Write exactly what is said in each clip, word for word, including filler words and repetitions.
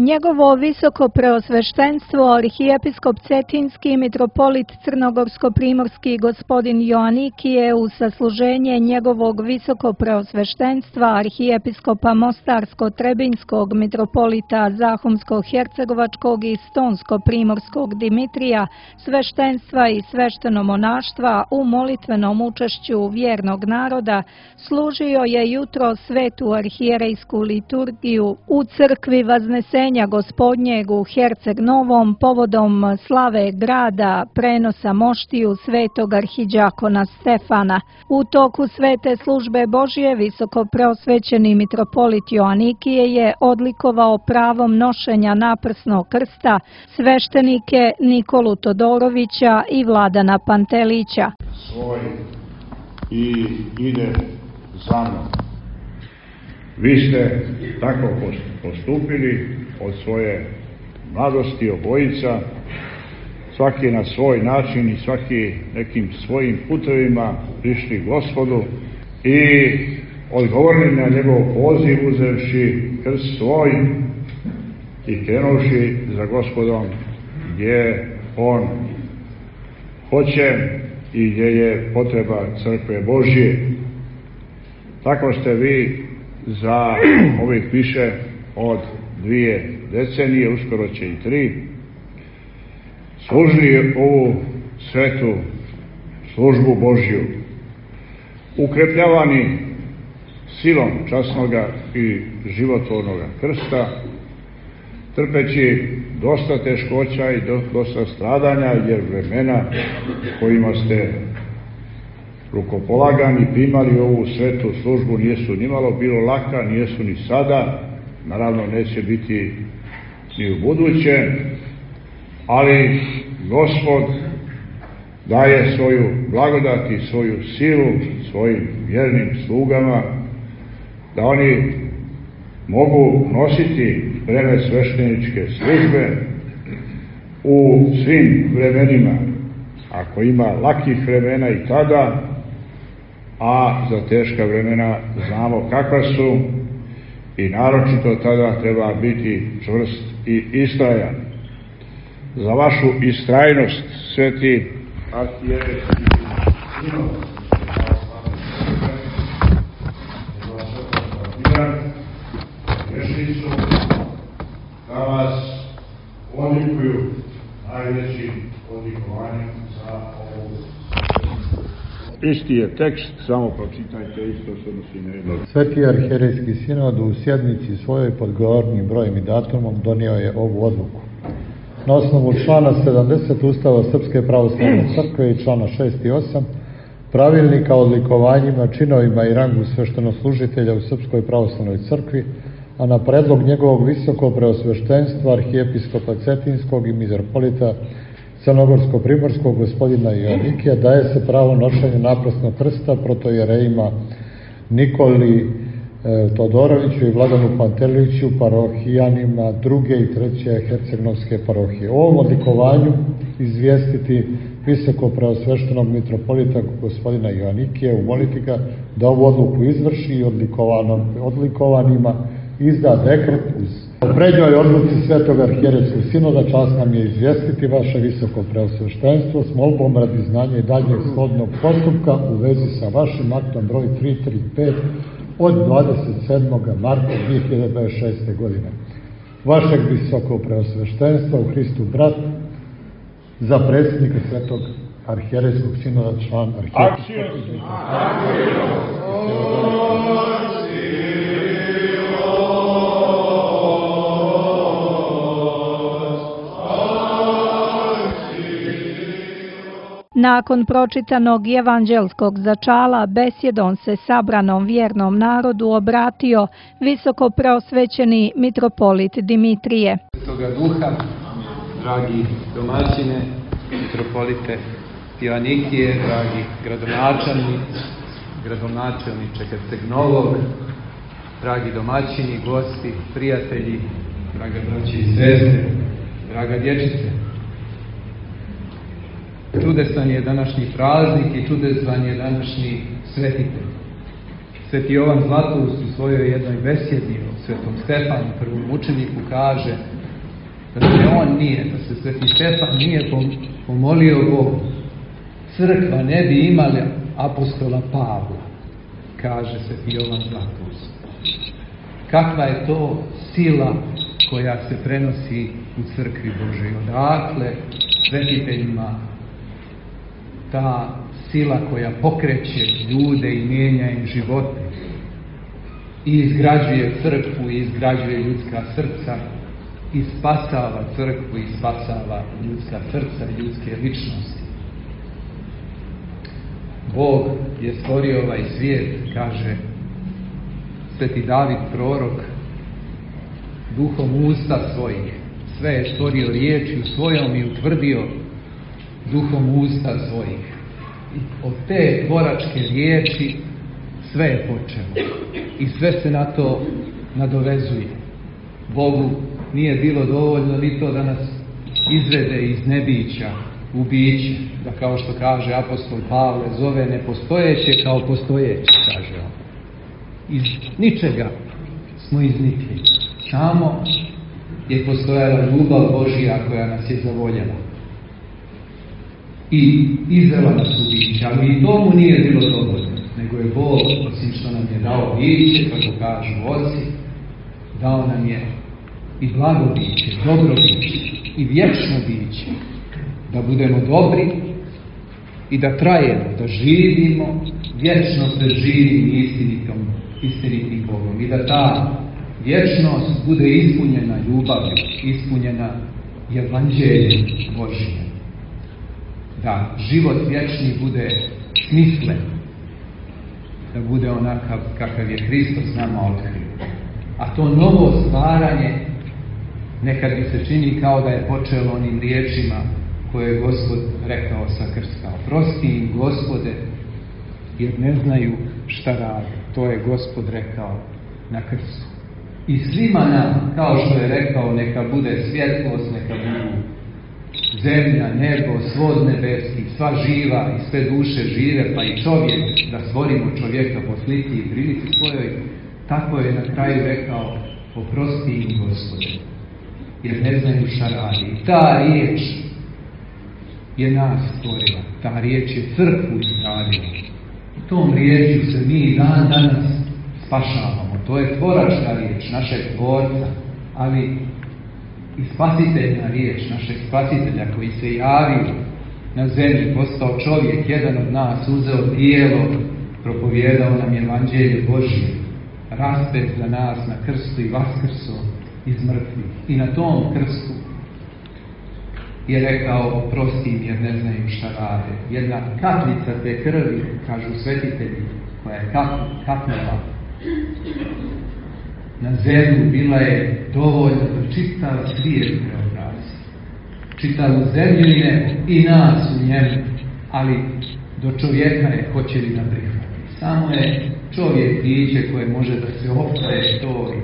Njegovo visoko preosveštenstvo, arhijepiskop Cetinski, mitropolit Crnogorsko-primorski gospodin Joanikije, u sasluženje njegovog visoko preosveštenstva, arhijepiskopa Mostarsko-trebinskog, mitropolita Zahumsko-hercegovačkog i Stonsko-primorskog Dimitrija, sveštenstva i sveštenomonaštva u molitvenom učešću vjernog naroda, služio je jutro svetu arhijerejsku liturgiju u crkvi Vaznesenja Gospodnjeg u Herceg Novom povodom slave grada prenosa moštiju svetog arhidžakona Stefana. U toku svete službe Božje visoko preosvećeni mitropolit Joanikije je odlikovao pravom nošenja naprsnog krsta sveštenike Nikolu Todorovića i Vladana Pantelića. Svoj i ide za mnom. Vi ste tako postupili od svoje mladosti obojica, svaki na svoj način i svaki nekim svojim putevima prišli Gospodu i odgovorili na njegov poziv uzevši krst svoj i krenuši za Gospodom gdje on hoće i gdje je potreba crkve Božje. Tako ste vi za ovih više od dvije decenije, uskoro će i tri, služili ovu svetu službu Božju, ukrepljavani silom časnoga i životvornoga krsta, trpeći dosta teškoća i dosta stradanja, jer vremena kojima ste rukopolagani primali ovu svetu službu nijesu nimalo bilo laka, nijesu ni sada, naravno neće biti ni u buduće, ali Gospod daje svoju blagodat i svoju silu svojim vjernim slugama da oni mogu nositi breme svešteničke službe u svim vremenima, ako ima lakih vremena i tada, a za teška vremena znamo kakva su i naročito tada treba biti čvrst i istrajan. Za vašu istrajnost, sveti arhijerejski sinod, vješnicu, da vas odlikuju najvećim odlikovanjem za ovu. Isti je tekst, samo pročitajte, isto se odnosi na jedno. Sveti arhijerejski sinod u sjednici svojoj pod govornim brojem i datumom donio je ovu odluku. Na osnovu člana sedamdeset Ustava Srpske pravoslavne crkve i člana šest i osam pravilnika o odlikovanjima, činovima i rangu sveštenoslužitelja u Srpskoj pravoslavnoj crkvi, a na predlog njegovog visoko preosveštenstva arhijepiskopa Cetinskog i mitropolita Crnogorsko-primorskog gospodina Joanikija daje se pravo nošenja naprasnog krsta protojerejima Nikoli e, Todoroviću i Vladanu Panteliću, parohijanima druge i treće hercegnovske parohije. O ovom odlikovanju izvijestiti visoko preosveštenog mitropolita gospodina Joanikija, umoliti ga da ovu odluku izvrši i odlikovanima izda dekret uz o prednjoj odluci Svetog arhijerejskog sinoda. Čast nam je izvijestiti vaše visoko preosveštenstvo s molbom radi znanja i daljnjeg shodnog postupka u vezi sa vašim aktom broj tri tri pet od dvadeset sedmog marta dvije hiljade dvadeset šeste. godine. Vašeg visoko preosveštenstva u Hristu brat za predsjednika Svetog arhijerejskog sinoda, član arhijerejskog. Nakon pročitanog evanđelskog začala, besjedom se sabranom vjernom narodu obratio visoko preosvećeni mitropolit Dimitrije. Svetoga Duha, dragi domaćine, mitropolite Joanikije, dragi gradonačelnici, gradonačelniče Herceg Novog, dragi domaćini, gosti, prijatelji, draga braći i sestre, draga dječice. Čudesan je današnji praznik i čudesan je današnji svetitelj. Sveti Jovan Zlatoust u svojoj jednoj besjedi o Svetom Stefanu, prvom mučeniku, kaže: da se on nije, da se Sveti Stefan nije pomolio Bogu, crkva ne bi imala apostola Pavla, kaže Sveti Jovan Zlatulski. Kakva je to sila koja se prenosi u crkvi Božoj? Odakle svetiteljima ta sila koja pokreće ljude i mijenja im živote i izgrađuje crkvu i izgrađuje ljudska srca i spasava crkvu i spasava ljudska srca i ljudske ličnosti. Bog je stvorio ovaj svijet, kaže Sveti David prorok, duhom usta svojih. Sve je stvorio riječju svojom i utvrdio duhom usta svojih. I od te tvoračke riječi sve je počelo. I sve se na to nadovezuje. Bogu nije bilo dovoljno ni to da nas izvede iz nebića u biće, da kao što kaže apostol Pavle, zove nepostojeće kao postojeće, kaže on. Iz ničega smo iznikli. Samo je postojala ljubav Božja koja nas je zavoljela i izvela nas u biće, ali i tomu nije bilo dovoljno, nego je Bog, osim što nam je dao biće, kako kažu oci, dao nam je i blago biće, dobro biće i vječno biće, da budemo dobri i da trajemo, da živimo vječno pred živim i istinitom, istinitim Bogom i da ta vječnost bude ispunjena ljubavlju, ispunjena evanđeljem Božjim. Da život vječni bude smislen, da bude onakav kakav je Hristos nama otkrio. A to novo stvaranje nekad mi se čini kao da je počelo onim riječima koje je Gospod rekao sa krsta. Oprosti im, Gospode, jer ne znaju šta rade. To je Gospod rekao na krstu. I svima nam, kao što je rekao, neka bude svjetlost, neka budu zemlja, nebo, svod nebeski, sva živa i sve duše žive, pa i čovjek, da stvorimo čovjeka po sliki i prilici svojoj, tako je na kraju rekao, oprosti im, Gospode, jer ne znaju šta radi. I ta riječ je nas stvorila, ta riječ je crkvu izgradila. Tom riječju se mi dan danas spašavamo. To je tvoračka riječ našeg tvorca, ali i spasiteljna riječ našeg spasitelja koji se javio na zemlji, postao čovjek, jedan od nas, uzeo tijelo, propovijedao nam evanđelje Božje, raspet za nas na krstu i vaskrso iz mrtvih. I na tom krstu je rekao, oprosti im jer ne znaju šta rade. Jedna kapljica te krvi, kažu svetitelji, koja je kapnula na zemlju, bila je dovoljna da čitav svijet preobrazi. Čitavu zemlju i nebo, i nas u njemu, ali do čovjeka je hoće li da prihvati. Samo je čovjek biće koje može da se opre toj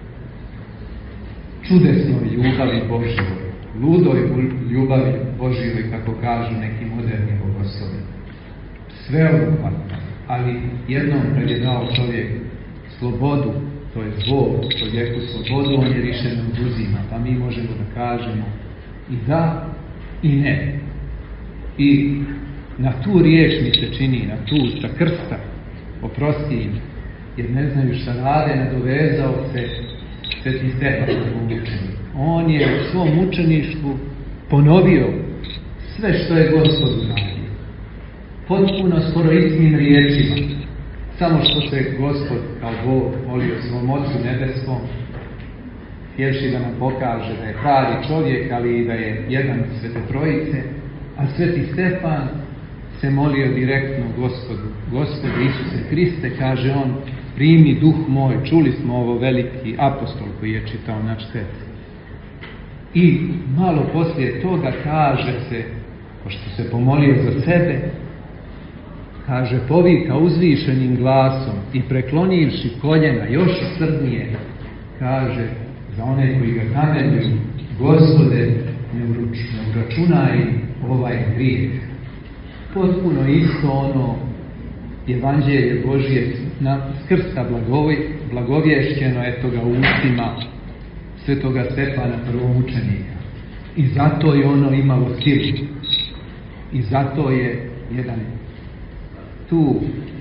čudesnoj ljubavi Božjoj, ludoj ljubavi Božjoj, kako kažu neki moderni bogoslovi. Sveobuhvatno, ali jednom kad je dao čovjek slobodu, to je Bog čovjeku slobodu, on je više ne oduzima, pa mi možemo da kažemo i da i ne. I na tu riječ mi se čini, na tu sa krsta, oprosti im, jer ne znaju šta rade, nadovezao se Sveti Stefan u učenju. On je u svom učeništvu ponovio sve što je Gospod uradio. Potpuno skoro istim riječima. Samo što se Gospod kao Bog molio svom Otcu nebeskom, htjevši da nam pokaže da je pravi čovjek, ali i da je jedan od Svete Trojice, a Sveti Stefan se molio direktno Gospodu. Gospodu Isuse Hriste, kaže on, primi duh moj. Čuli smo ovo veliki apostol koji je čitao naš tekst. I malo poslije toga kaže se, pošto se pomolio za sebe, kaže, povika uzvišenim glasom i preklonivši koljena još srdnije, kaže, za one koji ga kamenjuju, Gospode, ne uračunaj ovaj grijeh. Potpuno isto ono evanđelje Božje na skrsta blagovješćeno, eto ga u ustima Svetoga Stefana, prvog učenika. I zato je ono imalo silu. I zato je jedan tu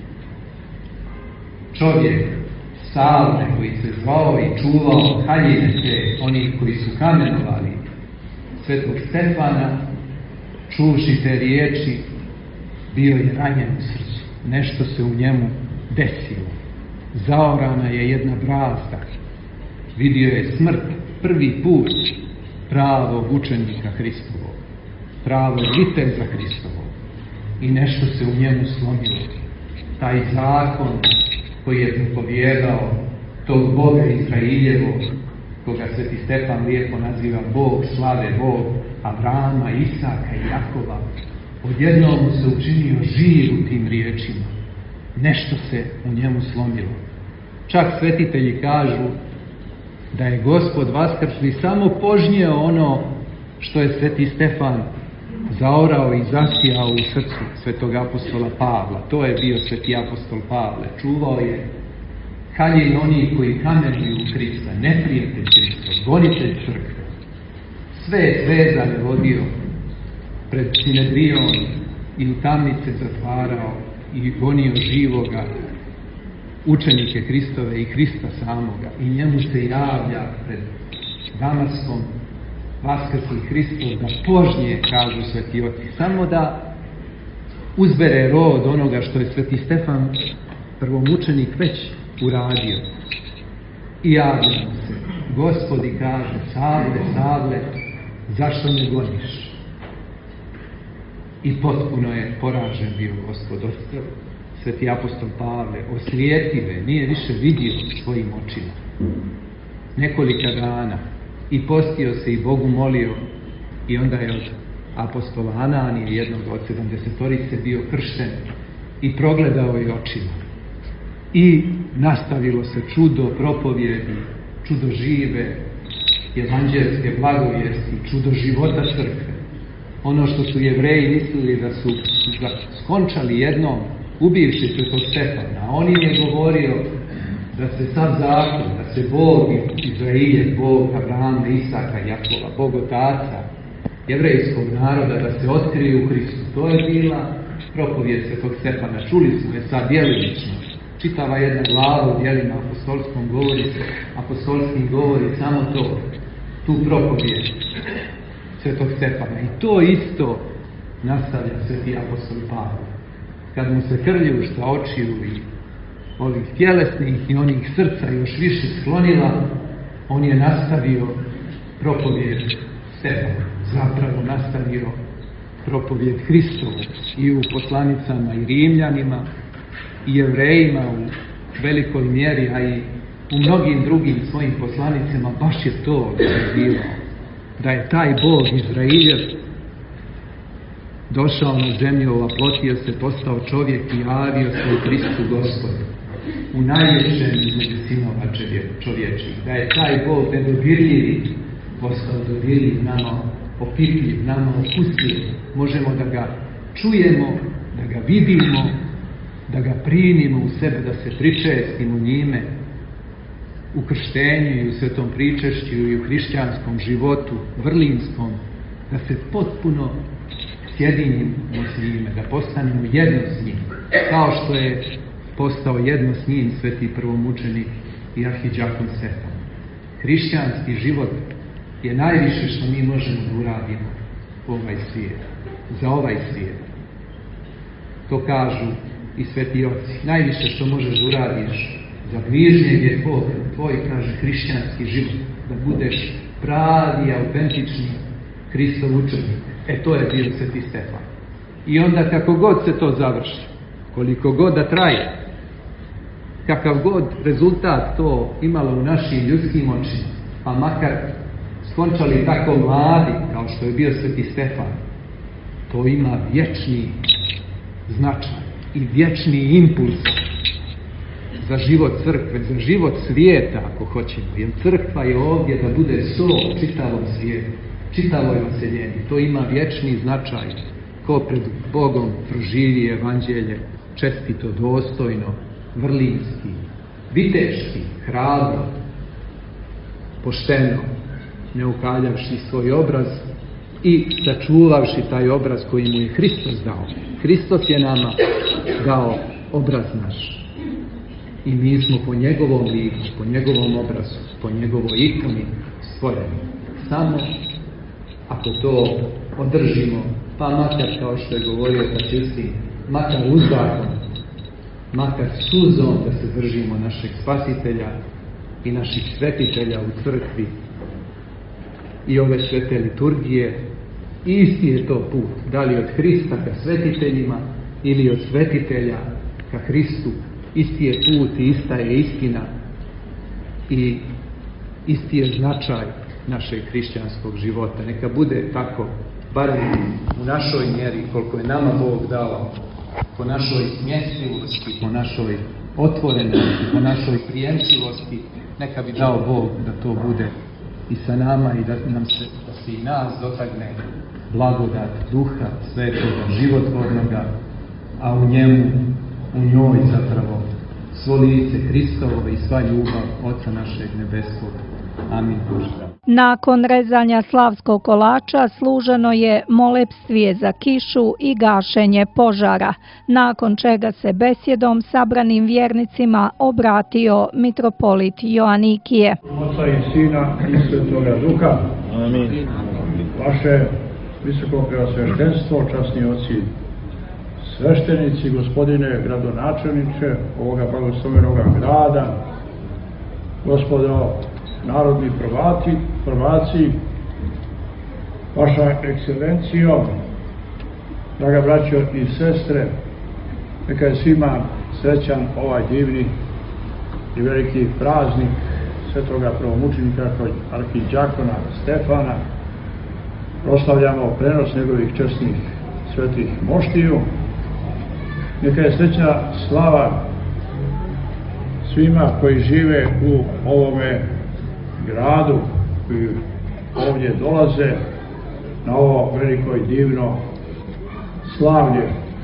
čovjek Salme koji se zvao i čuvao haljine te, oni koji su kamenovali svetog Stefana, čuvši te riječi, bio je ranjen u srcu. Nešto se u njemu desilo. Zaorana je jedna brazda. Vidio je smrt prvi put pravog učenika Hristovog, pravog viteza Hristovog. I nešto se u njemu slomilo. Taj zakon koji je propovijedao tog Boga Izraeljevog, koga sveti Stefan lijepo naziva Bog slave, Bog Abrahama, Isaka i Jakova, odjednom mu se učinio živ u tim riječima. Nešto se u njemu slomilo. Čak svetitelji kažu da je Gospod vaskrsli samo požnjeo ono što je sveti Stefan zaorao i zasijao u srcu svetog apostola Pavla. To je bio sveti apostol Pavle. Čuvao je haljin oni koji kamenuju Krista, neprijatelj Krista, gonitelj crkve. Sve je zvezane vodio pred Sinedrion i u tamnice zatvarao i gonio živoga učenike Hristove i Hrista samoga. I njemu se javlja pred Damaskom vaskrsli Hristov da požnje, kažu sveti oci, samo da uzbere rod onoga što je sveti Stefan prvomučenik već uradio. I javlja mu se. Gospodi kaže: Savle, Savle, zašto me goniš? I potpuno je poražen bio Gospod. Sveti apostol Pavle oslijepive, nije više vidio svojim očima. Nekolika dana i postio se i Bogu molio, i onda je od apostola Ananije, jednog od sedamdesetorice, bio kršten i progledao je očima. I nastavilo se čudo propovjedi, čudo žive evanđelske blagovijesti, čudo života crkve. Ono što su Jevreji mislili da su skončali jednom ubivši svetog Stefana, a on im je govorio da se sav zakon, da se Bog Izraelje, Bog Abrahama, Isaka, Jakova, Bog Otaca jevrejskog naroda, da se otkrije u Hristu. To je bila propovijed svetog Stefana. Čuli smo je sad djelimično. Čitava jedna glava u djelima apostolskom govori, apostolskim govori samo to, tu propovijed svetog Stefana. I to isto nastavlja sveti apostol Pavle. Kad mu se krljušta očiju i ovih tjelesnih i onih srca još više sklonila, on je nastavio propovijed Stefana. Zapravo nastavio propovijed Hristovu i u poslanicama i Rimljanima i Jevrejima u velikoj mjeri, a i u mnogim drugim svojim poslanicama. Baš je to da je bilo, da je taj Bog Izraeljev došao na zemlju, oplotio se, postao čovjek i javio se u Hristu Gospodu, u najljepšem između sinova čovječih. Da je taj Bog nedodirljivi postao dodirljiv, nama opipljiv, nama okusljiv. Možemo da ga čujemo, da ga vidimo, da ga primimo u sebe, da se pričestimo njime u krštenju i u svetom pričešću i u hrišćanskom životu, vrlinskom, da se potpuno sjedinimo s njime, da postanemo jedno s njim, kao što je postao jedno s njim sveti prvomučenik i arhidžakon Stefan. Hrišćanski život je najviše što mi možemo da uradimo u ovaj svijet, za ovaj svijet. To kažu i sveti oci. Najviše što možeš da uradiš za bližnjeg je tvoj, tvoj, kaže, hrišćanski život, da budeš pravi, autentični Hristov učenik. E, to je bio sveti Stefan. I onda kako god se to završi, koliko god da traje, kakav god rezultat to imalo u našim ljudskim očima, pa makar skončali tako mladi kao što je bio sveti Stefan, to ima vječni značaj i vječni impuls za život crkve, za život svijeta, ako hoćemo. Jer crkva je ovdje da bude sol čitavom svijetu, čitavoj oseljeni. To ima vječni značaj. Ko pred Bogom proživi evanđelje čestito, dostojno, vrlinski, viteški, hrabro, pošteno, ne ukaljavši svoj obraz, i sačuvavši taj obraz koji mu je Hristos dao. Hristos je nama dao obraz naš. I mi smo po njegovom liku, po njegovom obrazu, po njegovoj ikoni stvoreni. Samo ako to održimo, pa makar, kao što je govorio Pačisti, makar uzdahom, makar suzom da se držimo našeg Spasitelja i naših svetitelja u crkvi i ove svete liturgije, isti je to put, da li od Hrista ka svetiteljima ili od svetitelja ka Hristu, isti je put i ista je istina i isti je značaj našeg hrišćanskog života. Neka bude tako, barem u našoj mjeri, koliko je nama Bog dao, po našoj smjesljivosti, po našoj otvorenosti, po našoj prijemčivosti, neka bi dao Bog da to bude i sa nama i da nam se, da se i nas dotagne blagodat Duha Svetoga, životvornoga, a u njemu, u njoj zapravo svo lice Hristovo i sva ljubav Oca našeg nebeskog. Amin. Nakon rezanja slavskog kolača služeno je molebstvije za kišu i gašenje požara, nakon čega se besjedom sabranim vjernicima obratio mitropolit Joanikije. Oca i Sina i Svetoga Duha. Amin. Vaše visoko preosveštenstvo, časni oci sveštenici, gospodine gradonačelniče ovoga blagoslovenoga grada, gospodo narodni prvati, prvaci, vaša ekscelencijo, draga braćo i sestre, neka je svima srećan ovaj divni i veliki praznik svetoga prvomučenika kod arhidjakona Stefana. Proslavljamo prenos njegovih časnih svetih moštiju. Neka je srećna slava svima koji žive u ovome gradu, koji ovdje dolaze na ovo veliko i divno slavlje.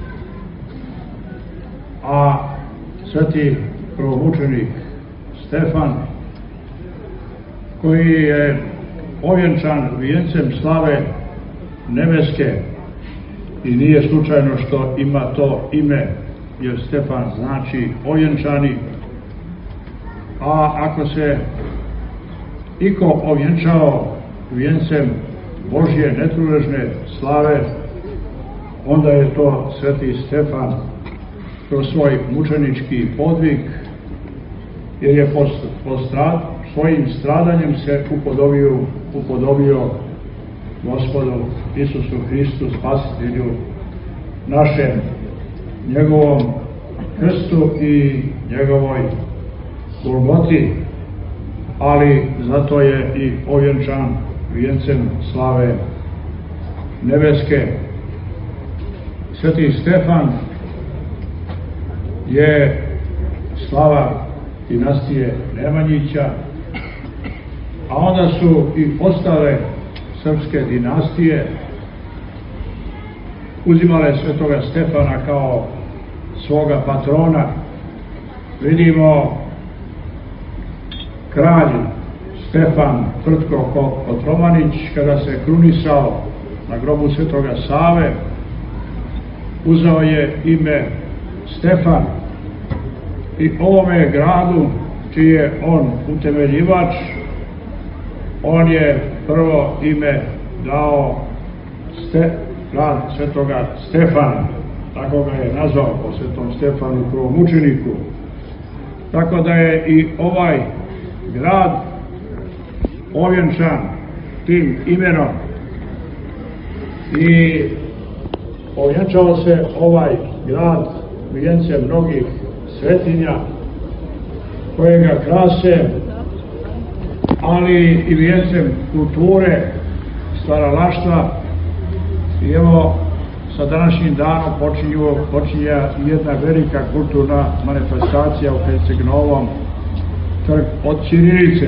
A sveti prvomučenik Stefan, koji je ovjenčan vijencem slave nebeske, i nije slučajno što ima to ime, jer Stefan znači ovjenčani, a ako se iko ovjenčao vijencem Božje netruležne slave, onda je to sveti Stefan kroz svoj mučenički podvig, jer je postrad, svojim stradanjem se upodobio, upodobio Gospodu Isusu Hristu, Spasitelju našem, njegovom krstu i njegovoj Golgoti, ali zato je i ovjenčan vijencem slave nebeske. Sveti Stefan je slava dinastije Nemanjića, a onda su i ostale srpske dinastije uzimale svetoga Stefana kao svoga patrona. Vidimo kralj Stefan Tvrtko Kotromanić, kada se krunisao na grobu svetoga Save, uzeo je ime Stefan i ovome gradu, čiji je on utemeljivač, on je prvo ime dao Ste, grad svetoga Stefana, tako ga je nazvao po svetom Stefanu prvomučeniku. Tako da je i ovaj grad ovjenčan tim imenom i ovjenčao se ovaj grad vijencem mnogih svetinja koje ga krase, ali i vijencem kulture, stvaralaštva. I evo, sa današnjim danom počinje jedna velika kulturna manifestacija u Herceg-Novom, trg od ćirilice.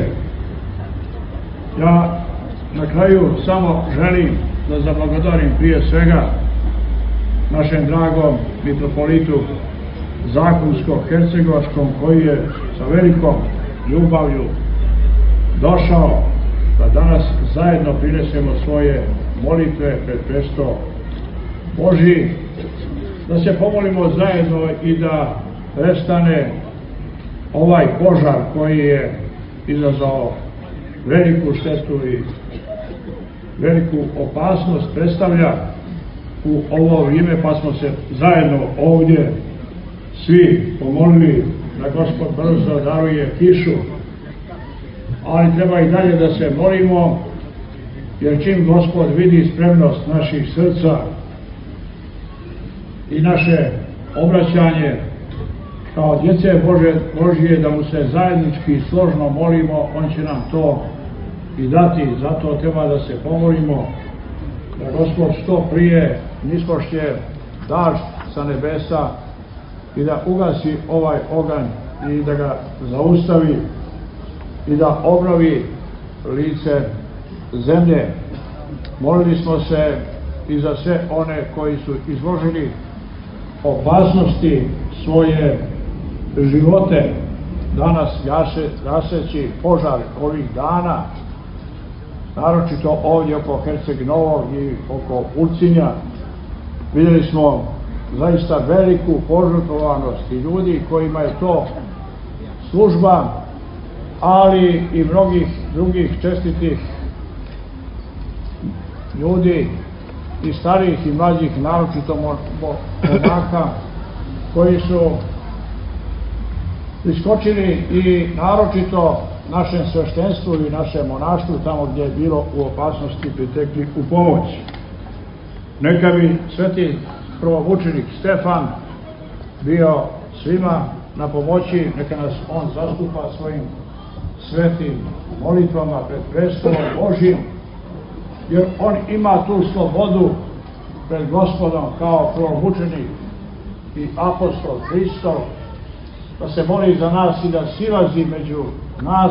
Ja na kraju samo želim da zablagodarim prije svega našem dragom mitropolitu Zakonsko-hercegovačkom, koji je sa velikom ljubavlju došao da danas zajedno prinesemo svoje molitve pred presto Božji, da se pomolimo zajedno i da prestane ovaj požar koji je izazvao veliku štetu i veliku opasnost predstavlja u ovo vrijeme, pa smo se zajedno ovdje svi pomolili da Gospod brzo daruje kišu, ali treba i dalje da se molimo, jer čim Gospod vidi spremnost naših srca i naše obraćanje kao djece Bože, Božije, da mu se zajednički složno molimo, on će nam to i dati. Zato treba da se pomolimo da Gospod što prije nispošće dažd sa nebesa i da ugasi ovaj oganj i da ga zaustavi i da obnovi lice zemlje. Molili smo se i za sve one koji su izložili opasnosti svoje živote, danas gaseći požar ovih dana, naročito ovdje oko Herceg Novog i oko Ulcinja. Vidjeli smo zaista veliku požrtvovanost i ljudi kojima je to služba, ali i mnogih drugih čestitih ljudi i starijih i mlađih, naročito momaka, koji su iskočili i naročito našem sveštenstvu i našem monaštvu, tamo gdje je bilo u opasnosti, pritekli u pomoć. Neka bi sveti prvomučenik Stefan bio svima na pomoći, neka nas on zastupa svojim svetim molitvama pred prestolom Božjim, jer on ima tu slobodu pred Gospodom kao prvomučenik i apostol Hristov, da se moli za nas i da silazi među nas,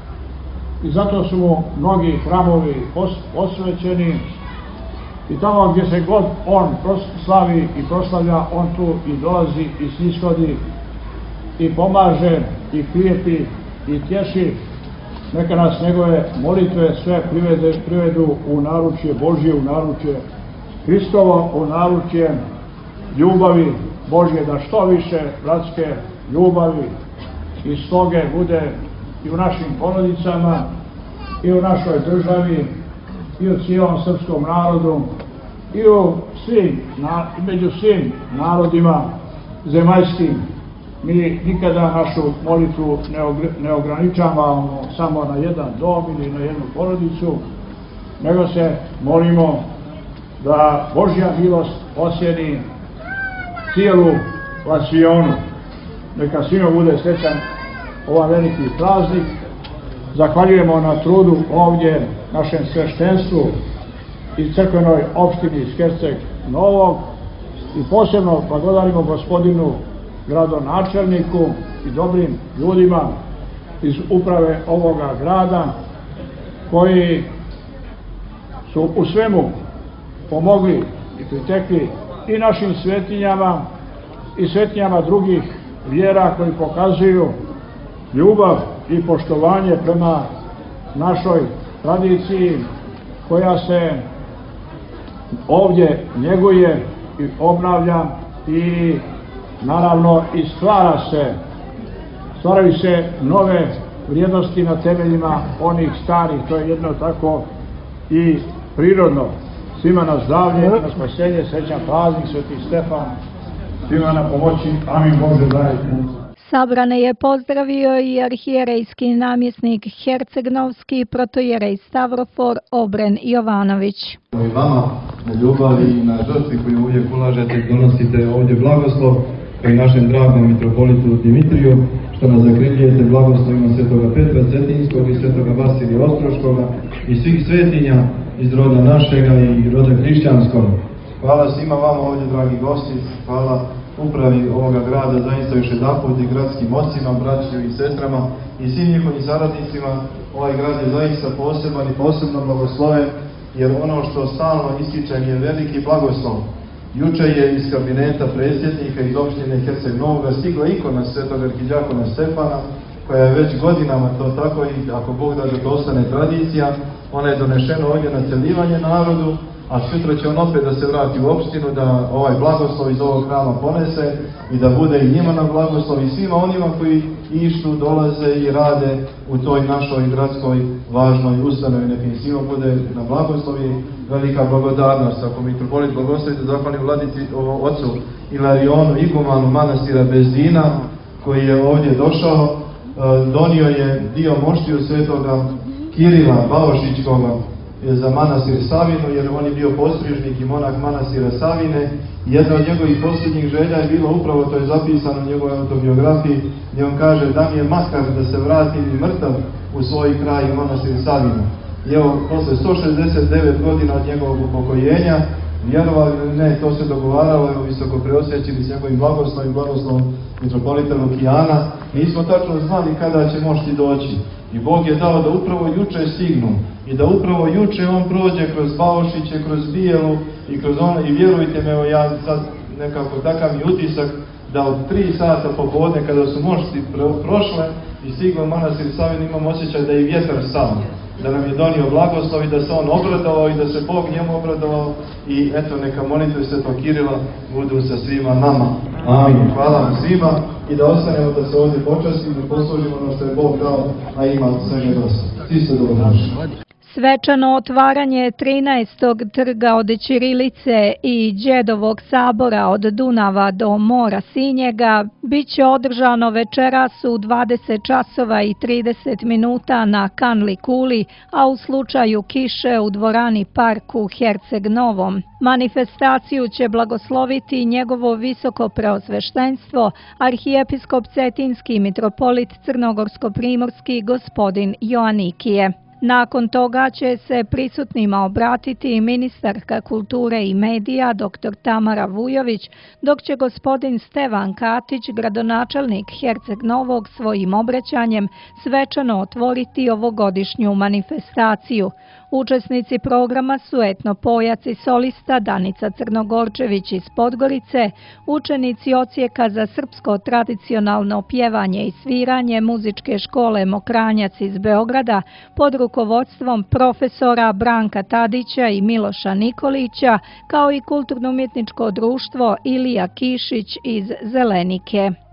i zato su mu mnogi hramovi posvećeni i tamo gdje se god on slavi i proslavlja, on tu i dolazi i snishodi i pomaže i prijepi i tješi. Neka nas njegove molitve sve privede, privedu u naručje Božje, u naručje Hristovo, u naručje ljubavi Božje, da što više bratske ljubavi i sloge bude i u našim porodicama i u našoj državi i u cijelom srpskom narodu i u svim, među svim narodima zemaljskim. Mi nikada našu molitvu ne ograničavamo samo na jedan dom ili na jednu porodicu, nego se molimo da Božja milost osjeni cijelu Vasijonu. Neka svima bude srećan ovaj veliki praznik. Zahvaljujemo na trudu ovdje našem sveštenstvu i crkvenoj opštini iz Herceg Novog i posebno blagodarimo gospodinu gradonačelniku i dobrim ljudima iz uprave ovoga grada koji su u svemu pomogli i pritekli i našim svetinjama i svetinjama drugih vjera koji pokazuju ljubav i poštovanje prema našoj tradiciji koja se ovdje njeguje i obnavlja i naravno i stvara se, stvaraju se nove vrijednosti na temeljima onih starih. To je jedno tako i prirodno. Svima na zdravlje, na spasenje, srećan praznik, sveti Stefan, svima na pomoći. Amin Bože, dajte. Sabrane je pozdravio i arhijerejski namjesnik hercegnovski protojerej Stavrofor Obren Jovanović. I vama na ljubavi i na žrtvi koju uvijek ulažete i donosite ovdje blagoslov, i našem dragom mitropolitu Dimitriju, što nas zakriljujete blagoslovima svetoga Petra Cetinskog i svetoga Vasilija Ostroškoga i svih svetinja iz roda našega i roda hrišćanskog. Hvala svima vama ovdje, dragi gosti, hvala upravi ovoga grada, zaista još jedanput i gradskim ocima, braću i sestrama i svim njihovim saradnicima. Ovaj grad je zaista poseban i posebno blagosloven, jer ono što stalno ističem je veliki blagoslov. Juče je iz kabineta predsjednika iz opštine Herceg Novoga stigla ikona svetog arhidijakona Stefana, koja je već godinama to tako i ako Bog da to ostane tradicija. Ona je donešena ovdje na celivanje narodu a sutra će on opet da se vrati u opštinu, da ovaj blagoslov iz ovog hrama ponese i da bude i njima na blagoslov i svima onima koji ištu, dolaze i rade u toj našoj gradskoj važnoj ustanovi. Nek im svima bude na blagoslov i velika blagodarnost. Ako mitropolit blagoslovite, zahvalni vladici ocu Ilarionu, igumanu manastira Bezdina, koji je ovdje došao, donio je dio moštiju svetoga Kirila Bavošićkoga za manastir Savinu, jer on je bio postrižnik i monah manastira Savine. Jedna od njegovih posljednjih želja je bilo upravo, to je zapisano u njegovoj autobiografiji, gdje on kaže da mi je makar da se vratim i mrtav u svoj kraj i manastir Savinu. I evo, posle sto šezdeset devet godina od njegovog upokojenja, vjerovali ili ne, to se dogovaralo, evo visoko preosvećili s njegovim blagoslovim, blagoslovom mitropolita Lukijana. Nismo tačno znali kada će mošti doći. I Bog je dao da upravo juče stignu i da upravo juče on prođe kroz Bavošiće, kroz Bijelu i kroz ono, i vjerujte me, evo ja sad nekako takav mi utisak da od tri sata popodne kada su mošti prošle i stiglo manastir Savin, imam osjećaj da je i vjetar sam, da nam je donio blagoslov i da se on obradovao i da se Bog njemu obradovao i eto neka molitve Svetog Kirila budu sa svima nama. Amin. Hvala vam svima i da ostanemo da se ovdje počastimo i poslužimo ono što je Bog dao, a ima svega dosta. Svi ste dobrodošli. Svečano otvaranje trinaestog trga od Ćirilice i Đedovog sabora od Dunava do mora Sinjega biće održano večeras u dvadeset časova i trideset minuta na Kanli kuli, a u slučaju kiše u dvorani Park u Herceg Novom. Manifestaciju će blagosloviti njegovo visoko preosveštenstvo, arhijepiskop Cetinski mitropolit Crnogorsko-primorski gospodin Joanikije. Nakon toga će se prisutnima obratiti ministarka kulture i medija dr Tamara Vujović, dok će gospodin Stevan Katić, gradonačelnik Herceg Novog, svojim obraćanjem svečano otvoriti ovogodišnju manifestaciju. Učesnici programa su etnopojaci solista Danica Crnogorčević iz Podgorice, učenici odsjeka za srpsko tradicionalno pjevanje i sviranje muzičke škole Mokranjac iz Beograda pod rukovodstvom profesora Branka Tadića i Miloša Nikolića, kao i kulturno-umjetničko društvo Ilija Kišić iz Zelenike.